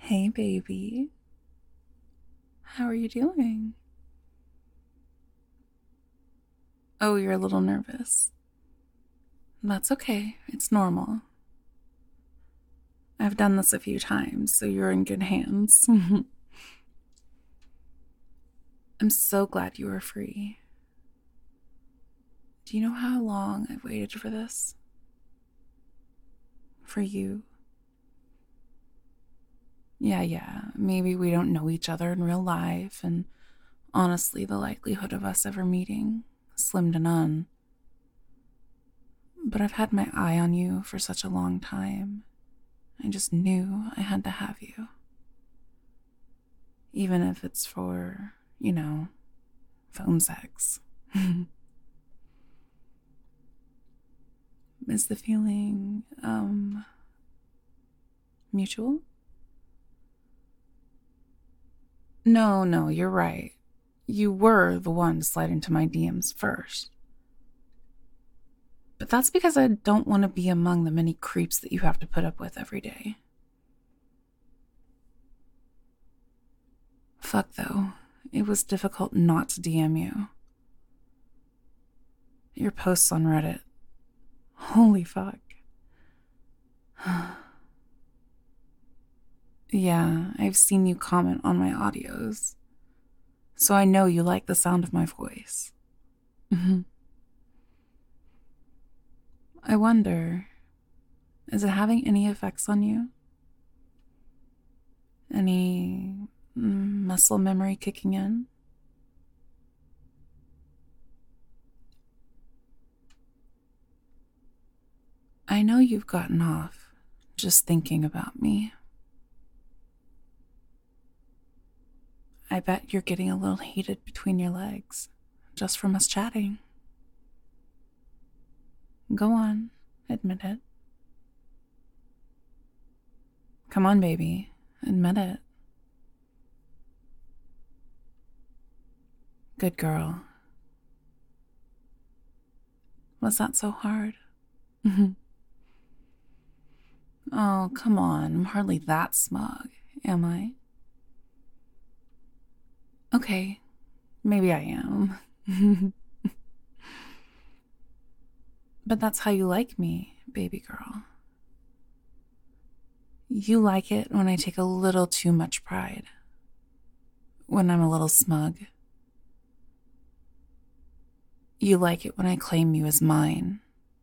Hey, baby. How are you doing? Oh, you're a little nervous. That's okay. It's normal. I've done this a few times, so you're in good hands. I'm so glad you are free. Do you know how long I've waited for this? For you? Yeah. Maybe we don't know each other in real life, and honestly, the likelihood of us ever meeting, slim to none. But I've had my eye on you for such a long time. I just knew I had to have you. Even if it's for, phone sex. Is the feeling, mutual? No, you're right. You were the one to slide into my DMs first. But that's because I don't want to be among the many creeps that you have to put up with every day. Fuck, though. It was difficult not to DM you. Your posts on Reddit. Holy fuck. Yeah, I've seen you comment on my audios. So I know you like the sound of my voice. I wonder, is it having any effects on you? Any muscle memory kicking in? I know you've gotten off just thinking about me. I bet you're getting a little heated between your legs, just from us chatting. Go on, admit it. Come on, baby, admit it. Good girl. Was that so hard? Oh, come on, I'm hardly that smug, am I? Okay, maybe I am. But that's how you like me, baby girl. You like it when I take a little too much pride. When I'm a little smug. You like it when I claim you as mine.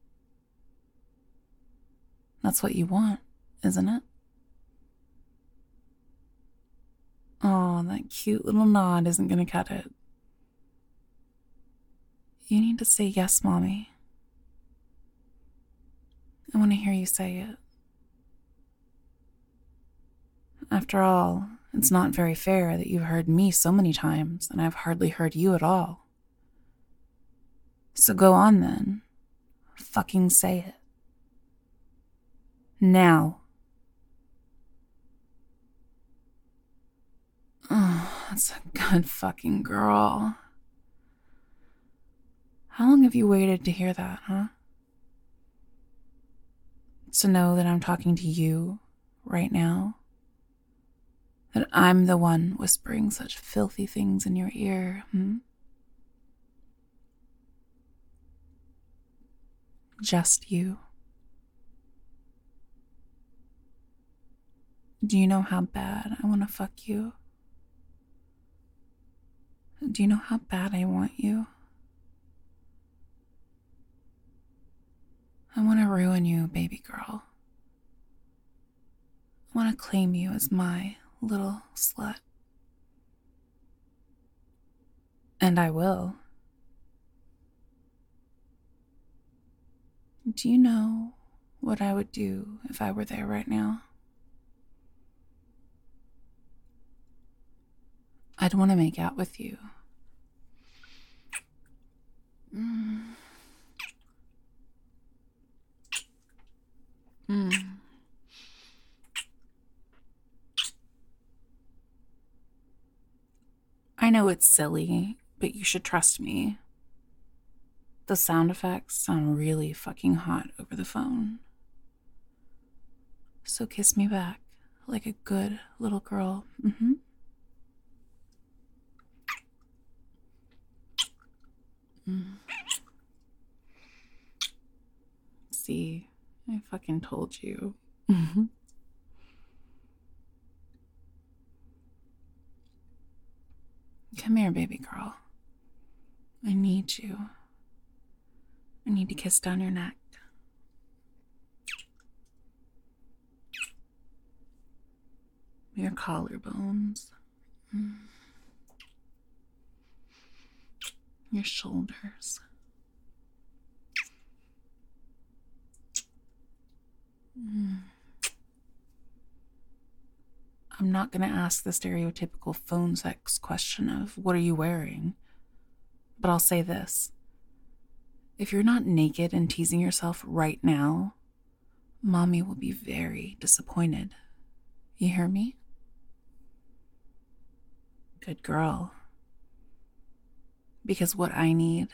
That's what you want, isn't it? Oh, that cute little nod isn't gonna cut it. You need to say yes, Mommy. I want to hear you say it. After all, it's not very fair that you've heard me so many times and I've hardly heard you at all. So go on then. Fucking say it. Now. Oh, that's a good fucking girl. How long have you waited to hear that, huh? To know that I'm talking to you right now? That I'm the one whispering such filthy things in your ear, Just you. Do you know how bad I want to fuck you? Do you know how bad I want you? I want to ruin you, baby girl. I want to claim you as my little slut. And I will. Do you know what I would do if I were there right now? I'd want to make out with you. Mm. Mm. I know it's silly, but you should trust me. The sound effects sound really fucking hot over the phone. So kiss me back, like a good little girl. See, I fucking told you. Come here, baby girl. I need you. I need to kiss down your neck. Your collarbones. Your shoulders. I'm not going to ask the stereotypical phone sex question of, what are you wearing? But I'll say this. If you're not naked and teasing yourself right now, Mommy will be very disappointed. You hear me? Good girl. Because what I need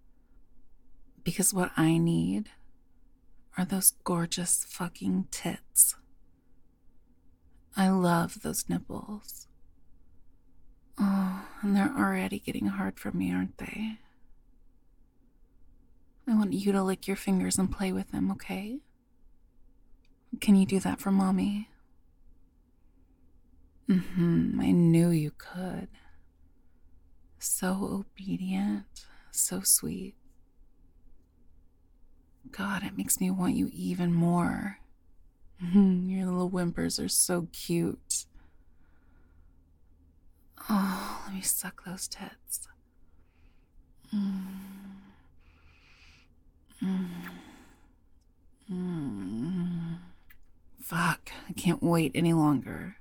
are those gorgeous fucking tits. I love those nipples. Oh, and they're already getting hard for me, aren't they? I want you to lick your fingers and play with them, okay? Can you do that for Mommy? I knew you could. So obedient, so sweet. God, it makes me want you even more. Your little whimpers are so cute. Oh, let me suck those tits. Fuck, I can't wait any longer.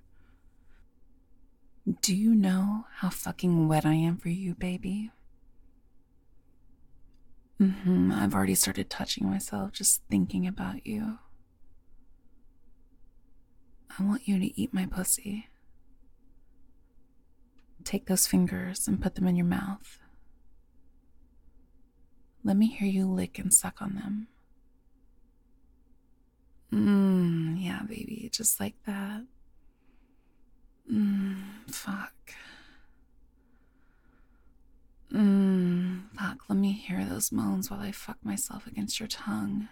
Do you know how fucking wet I am for you, baby? I've already started touching myself just thinking about you. I want you to eat my pussy. Take those fingers and put them in your mouth. Let me hear you lick and suck on them. Yeah, baby, just like that. Fuck. Fuck, let me hear those moans while I fuck myself against your tongue.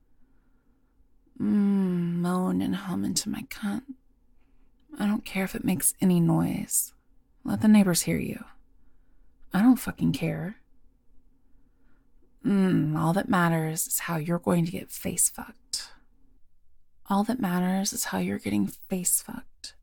Moan and hum into my cunt. I don't care if it makes any noise. Let the neighbors hear you. I don't fucking care. All that matters is how you're going to get face fucked. All that matters is how you're getting face fucked.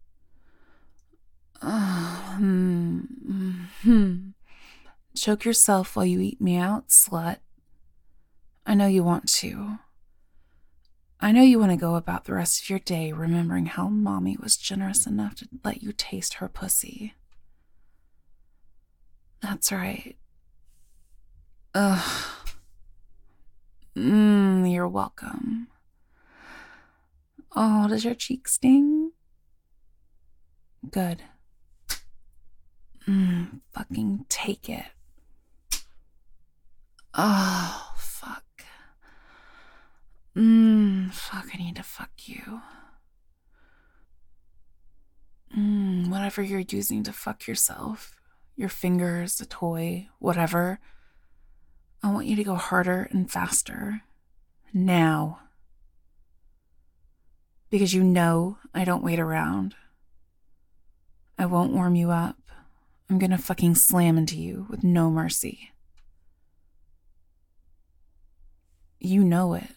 Choke yourself while you eat me out, slut. I know you want to. I know you want to go about the rest of your day remembering how Mommy was generous enough to let you taste her pussy. That's right. You're welcome. Oh, does your cheek sting? Good. Fucking take it. Oh, fuck. Fuck, I need to fuck you. Whatever you're using to fuck yourself, your fingers, a toy, whatever, I want you to go harder and faster. Now. Because you know I don't wait around. I won't warm you up. I'm gonna fucking slam into you with no mercy. You know it.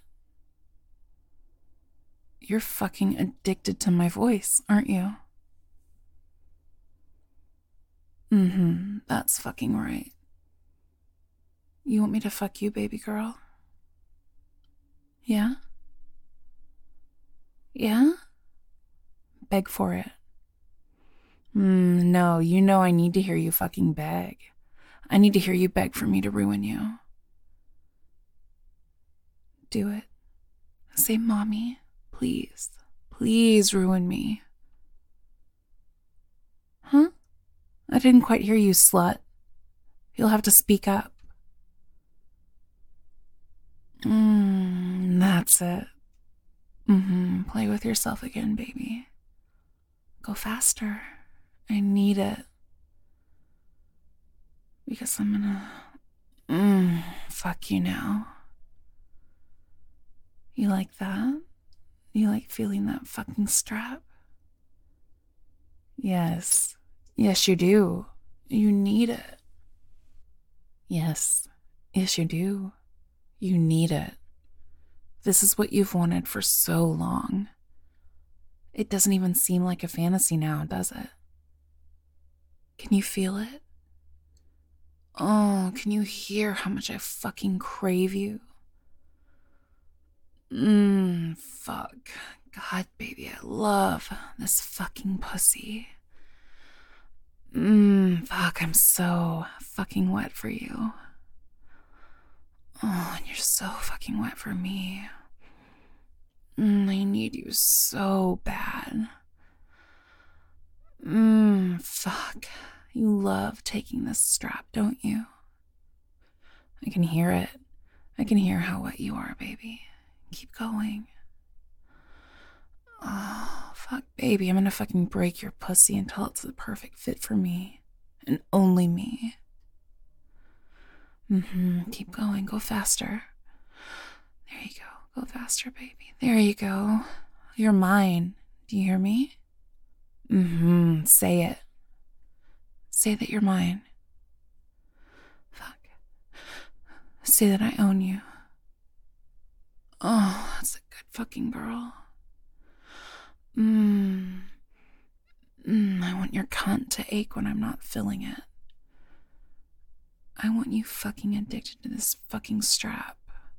You're fucking addicted to my voice, aren't you? That's fucking right. You want me to fuck you, baby girl? Yeah? Yeah? Beg for it. No, you know I need to hear you fucking beg. I need to hear you beg for me to ruin you. Do it. Say, Mommy, please, please ruin me. Huh? I didn't quite hear you, slut. You'll have to speak up. That's it. Play with yourself again, baby. Go faster. I need it. Because I'm gonna... fuck you now. You like that? You like feeling that fucking strap? Yes. Yes, you do. You need it. Yes. Yes, you do. You need it. This is what you've wanted for so long. It doesn't even seem like a fantasy now, does it? Can you feel it? Oh, can you hear how much I fucking crave you? Fuck. God, baby, I love this fucking pussy. Fuck, I'm so fucking wet for you. Oh, and you're so fucking wet for me. I need you so bad. Fuck. You love taking this strap, don't you? I can hear it. I can hear how wet you are, baby. Keep going. Oh, fuck, baby. I'm gonna fucking break your pussy until it's the perfect fit for me. And only me. Keep going. Go faster. There you go. Go faster, baby. There you go. You're mine. Do you hear me? Say it. Say that you're mine. Fuck. Say that I own you. Oh, that's a good fucking girl. I want your cunt to ache when I'm not filling it. I want you fucking addicted to this fucking strap.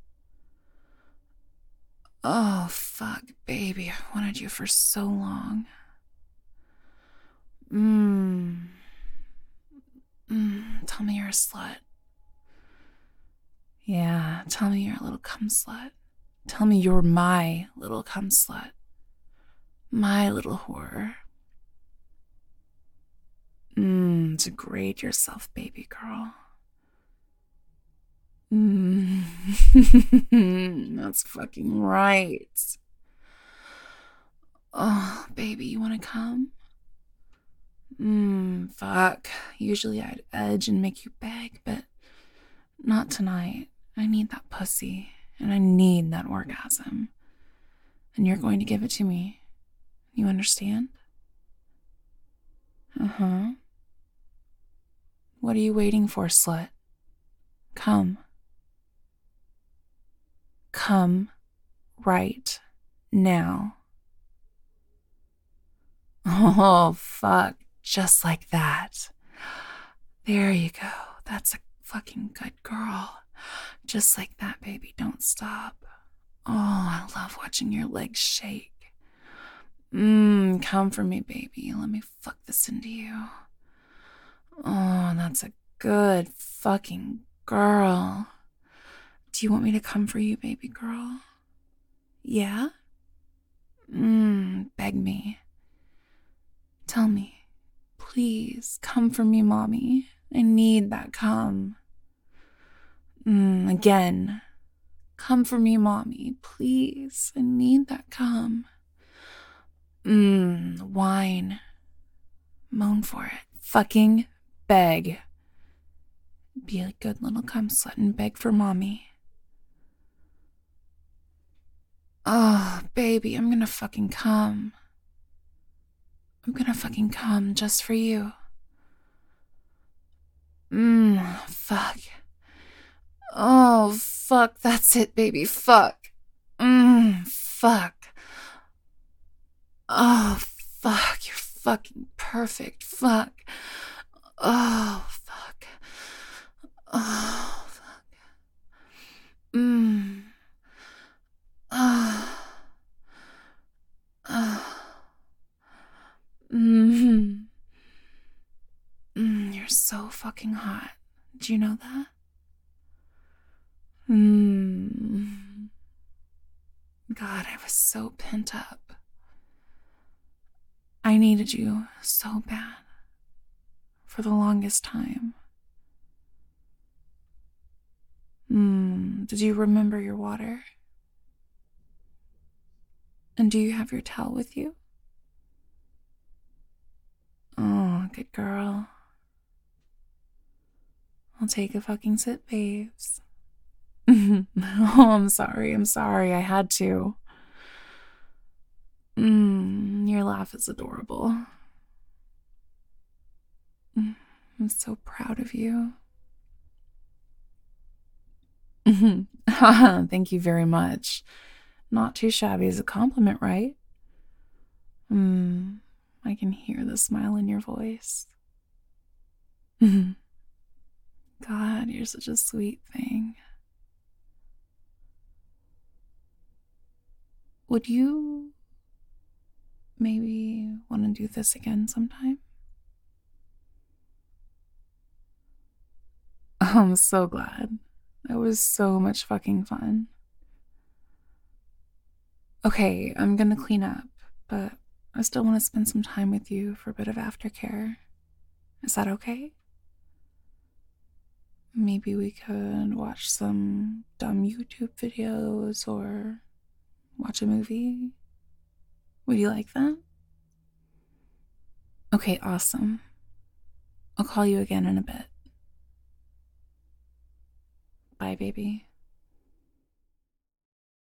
Oh, fuck, baby. I wanted you for so long. Tell me you're a slut. Yeah, tell me you're a little cum slut. Tell me you're my little cum slut. My little whore. Degrade yourself, baby girl. That's fucking right. Oh, baby, you wanna come? Fuck. Usually I'd edge and make you beg, but not tonight. I need that pussy, and I need that orgasm. And you're going to give it to me. You understand? What are you waiting for, slut? Come. Come right now. Oh, fuck. Just like that. There you go. That's a fucking good girl. Just like that, baby. Don't stop. Oh, I love watching your legs shake. Come for me, baby. Let me fuck this into you. Oh, that's a good fucking girl. Do you want me to come for you, baby girl? Yeah? Beg me. Tell me. Please, come for me, mommy. I need that come. Again. Come for me, mommy. Please, I need that come. Whine. Moan for it. Fucking beg. Be a good little cum slut and beg for mommy. Oh, baby, I'm gonna fucking come. I'm gonna fucking come just for you. Fuck. Oh, fuck, that's it, baby, fuck. Fuck. Oh, fuck, you're fucking perfect, fuck. Oh, fuck. Oh, fuck. You're so fucking hot. Do you know that? God, I was so pent up. I needed you so bad. For the longest time. Did you remember your water? And do you have your towel with you? Good girl. I'll take a fucking sip, babes. Oh, I'm sorry. I'm sorry. I had to. Your laugh is adorable. I'm so proud of you. Thank you very much. Not too shabby as a compliment, right? I can hear the smile in your voice. God, you're such a sweet thing. Would you maybe want to do this again sometime? I'm so glad. That was so much fucking fun. Okay, I'm gonna clean up, but I still want to spend some time with you for a bit of aftercare. Is that okay? Maybe we could watch some dumb YouTube videos or watch a movie. Would you like that? Okay, awesome. I'll call you again in a bit. Bye, baby.